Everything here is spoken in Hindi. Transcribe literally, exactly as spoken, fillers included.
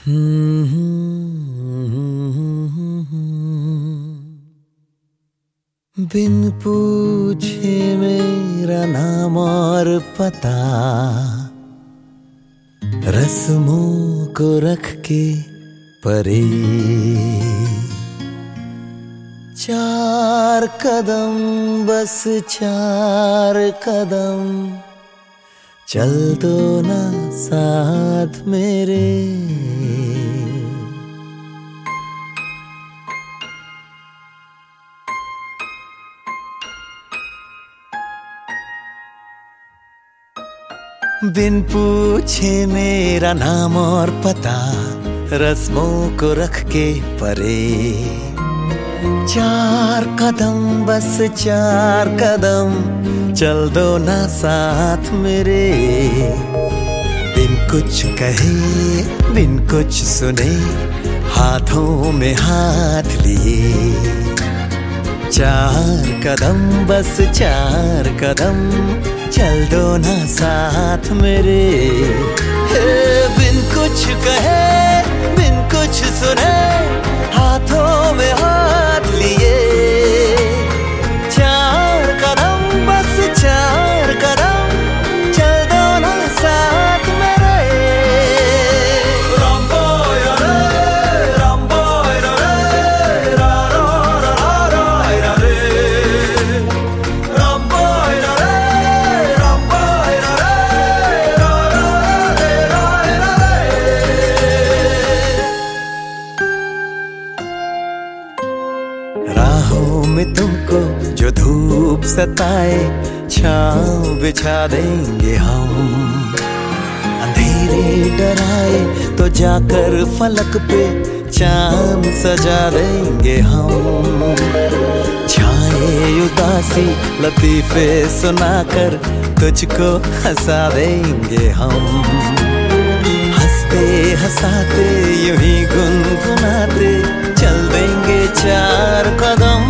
बिन पूछे मेरा नाम और पता, रस्मों को रख के परे, चार कदम बस चार कदम, चल दो ना साथ मेरे। बिन पूछे मेरा नाम और पता, रस्मों को रख के परे, चार कदम बस चार कदम, चल दो ना साथ मेरे। बिन कुछ कहे बिन कुछ सुने, हाथों में हाथ लिए, चार कदम बस चार कदम, चल दो ना साथ मेरे। हे बिन कुछ कहे बिन कुछ सुने, हाथों में हाथ लिए, चार कदम बस चार कदम, चल दो ना साथ मेरे। रामबो रे रामबो रे रा रा रा रा रे, रामबो रे रामबो रे रा रा रा रे। राहों में तुमको जो धूप सताए, छाँव बिछा देंगे हम, अंधेरे डराए तो जाकर फलक पे चांद सजा देंगे हम। छाए उदासी लतीफे सुनाकर तुझको हंसा देंगे हम, हंसते हंसाते यूं ही गुनगुनाते चल देंगे चार कदम।